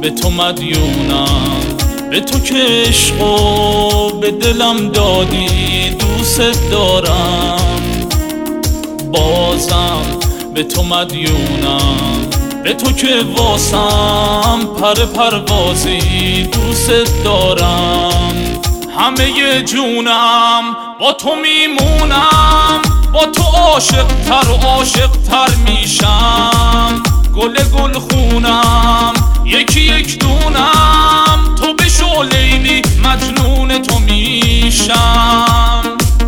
به تو مدیونم، به تو که عشقو به دلم دادی دوست دارم. بازم به تو مدیونم، به تو که واسم پر پروازی دوست دارم. همه جونم با تو میمونم، با تو عاشق تر و عاشق تر میشم. گل گل خونم یکی یک دونم، تو بشو لیلی مجنون تو میشم.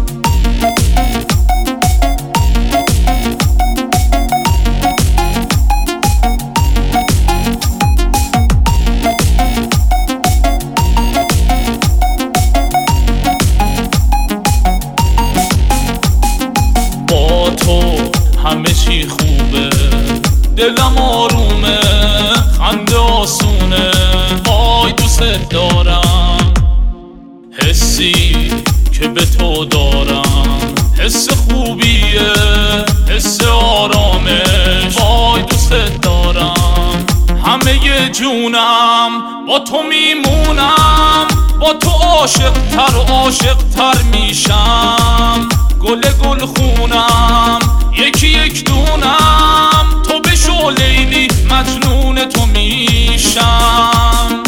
با تو همه چی خوبه، دلم آرومه، خنده آسونه. وای دوست دارم، حسی که به تو دارم حس خوبیه، حس آرامش. وای دوست دارم، همه جونم با تو میمونم، با تو عاشق تر و عاشق تر میشم. گل گل خونم یکی یک دونم، تو بشو لیلی مجنون تو میشم.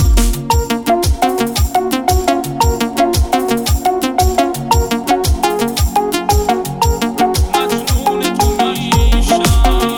مجنون تو میشم.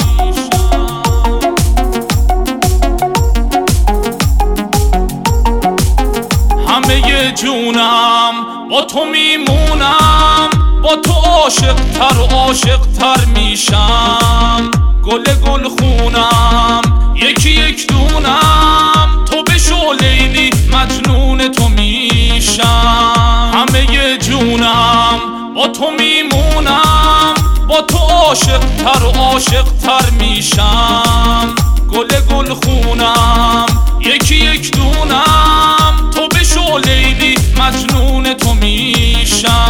همه جونم با تو میمونم، با تو عاشق تر و عاشق تر میشم. گل گل خونم یکی یک دونم، تو بشو لیلی مجنون تو میشم. همه جونم با تو میمونم، با تو عاشق تر و عاشق تر میشم. گل گل خونم یکی یک دونم، تو بشو لیلی مجنون تو میشم.